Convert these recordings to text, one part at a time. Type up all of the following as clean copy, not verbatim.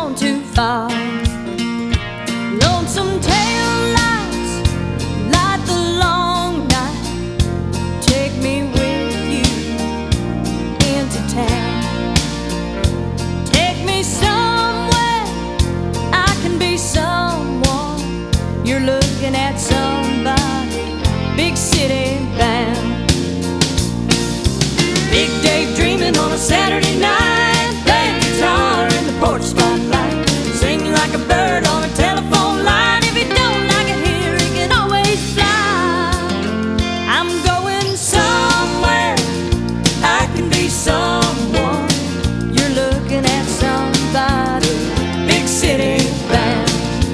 gone too far. Lonesome tail lights light the long night. Take me with you into town. Take me somewhere I can be someone. You're looking at somebody big city bound. Big Dave dreaming on a Saturday night, playing guitar in the porch spotlight, singing like a bird on a telephone line. If he don't like it here, he can always fly. I'm going somewhere I can be someone. You're looking at somebody big city bound.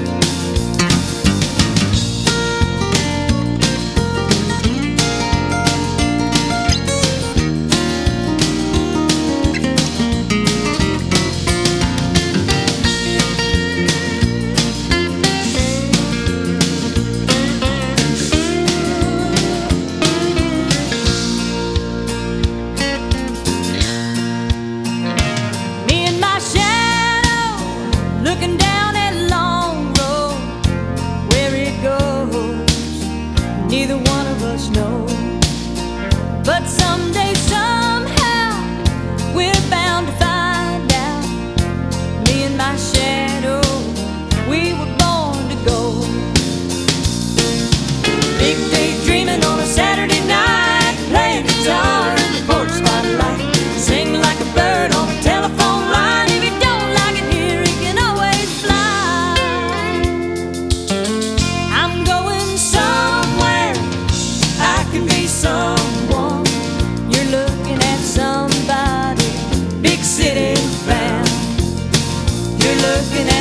Looking down that long road, where it goes, neither one of us knows. But someday, somehow, we're bound to find out. Me and my shadow, we were born to go. Big Dave dreaming on a Saturday night, playing guitar in the porch spotlight, singing like a bird on a telephone line. If you don't like it here, he can always fly. I'm going somewhere I can be someone. You're looking at somebody big city bound. You're looking at